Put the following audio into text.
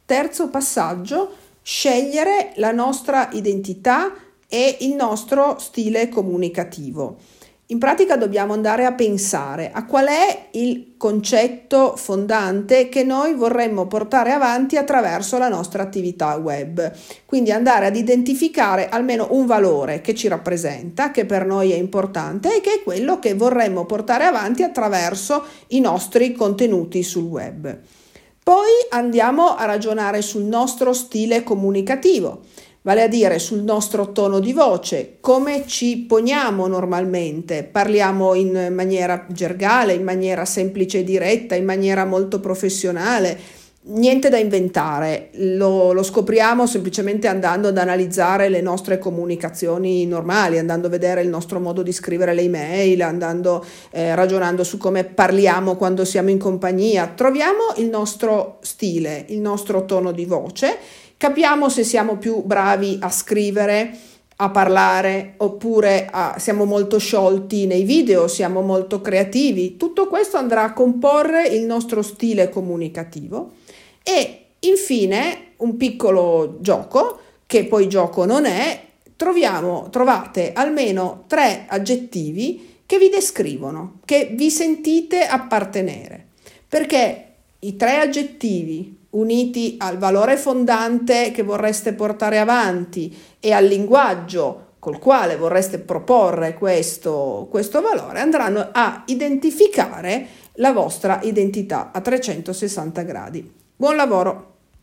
Terzo passaggio, scegliere la nostra identità e il nostro stile comunicativo. In pratica dobbiamo andare a pensare a qual è il concetto fondante che noi vorremmo portare avanti attraverso la nostra attività web. Quindi andare ad identificare almeno un valore che ci rappresenta, che per noi è importante e che è quello che vorremmo portare avanti attraverso i nostri contenuti sul web. Poi andiamo a ragionare sul nostro stile comunicativo, vale a dire sul nostro tono di voce, come ci poniamo normalmente, parliamo in maniera gergale, in maniera semplice e diretta, in maniera molto professionale, niente da inventare, lo scopriamo semplicemente andando ad analizzare le nostre comunicazioni normali, andando a vedere il nostro modo di scrivere le email, andando ragionando su come parliamo quando siamo in compagnia, troviamo il nostro stile, il nostro tono di voce. Capiamo se siamo più bravi a scrivere, a parlare, oppure siamo molto sciolti nei video, siamo molto creativi. Tutto questo andrà a comporre il nostro stile comunicativo. E infine un piccolo gioco, che poi gioco non è, trovate almeno 3 aggettivi che vi descrivono, che vi sentite appartenere. Perché i 3 aggettivi uniti al valore fondante che vorreste portare avanti e al linguaggio col quale vorreste proporre questo valore andranno a identificare la vostra identità a 360 gradi. Buon lavoro!